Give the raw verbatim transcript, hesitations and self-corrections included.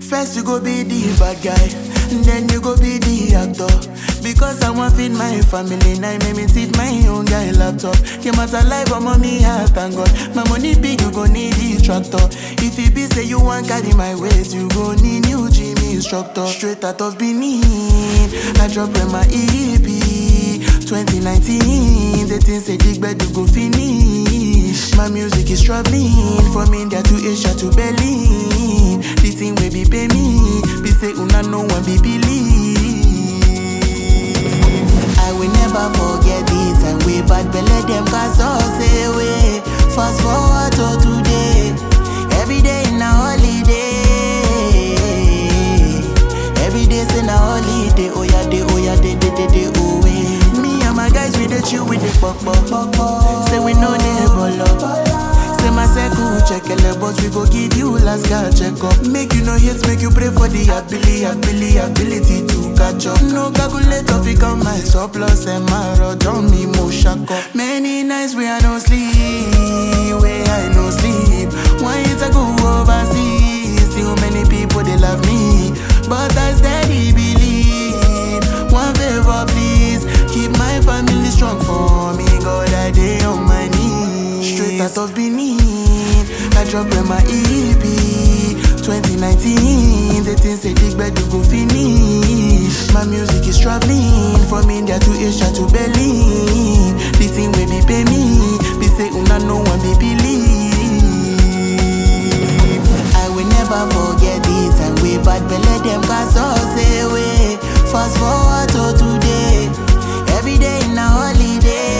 First you go be the bad guy, then you go be the actor. Because I want feed my family, now make me teach my own guy laptop. You matter life, I'm on me heart, thank God. My money big, you go need the tractor. If it be say you want carry my weight, you go need new gym instructor. Straight out of Benin, I drop in my E P twenty nineteen, the things say dig bed you go finish. My music is traveling from India to Asia to Berlin. The thing will be pay me, be say una no one be believe. I will never forget it and we bad belly them cast us away. Fast forward to today, every day in a holiday. Every day's in a holiday, oh yeah, day, oh yeah, day, day, day, day, oh yeah. Me and my guys, we dey chill with the pop pop. Say we know they ball. Say my circle check ele, but we go give you last guy check up. Make you no hate, make you pray for the ability, ability, ability to catch up. No calculator, fi count my surplus and my rod on me, mo shack up. Many nights where I don't sleep, where I no sleep. One year to go overseas, still many people they love me, but I steady believe. One favor please, keep my family strong for me. God, I day on my knees. Straight out of Benin, I drop in my E P twenty nineteen, the things say dig bed you go finish. My music is traveling from India to Asia to Berlin. The thing will be pay me, be say una no one be believe. I will never forget it and we bad belly them cast us away. Fast forward to today, every day in a holiday.